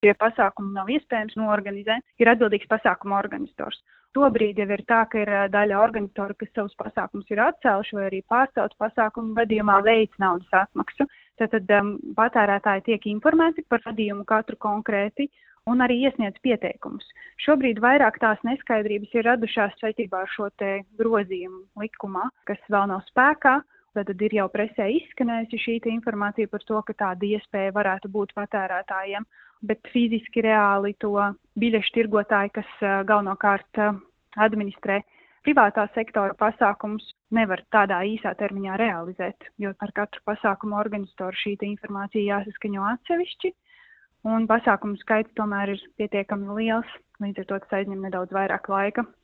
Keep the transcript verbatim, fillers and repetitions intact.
šie pasākumi nav iespējams noorganizēt, ir atbildīgs pasākuma organizators. Tobrīd jau ir tā, ka ir daļa organizatori, kas savus pasākumus ir atcēluši vai arī pārceltu pasākumu gadījumā veic naudas atmaksu. Tātad um, patērētāji tiek informēti par gadījumu katru konkrēti un arī iesniedz pieteikumus. Šobrīd vairāk tās neskaidrības ir radušās saistībā ar šo te grozījumu likumā, kas vēl nav spēkā. Tad ir jau presē izskanējusi šī informācija par to, ka tāda iespēja varētu būt patērētājiem, bet fiziski reāli to biļešu tirgotāji, kas galvenokārt administrē privātā sektora pasākumus, nevar tādā īsā termiņā realizēt, jo ar katru pasākumu organizatoru šī informācija jāsaskaņo atsevišķi, un pasākumu skaits tomēr ir pietiekami liels, līdz ar to tas aizņem nedaudz vairāk laika.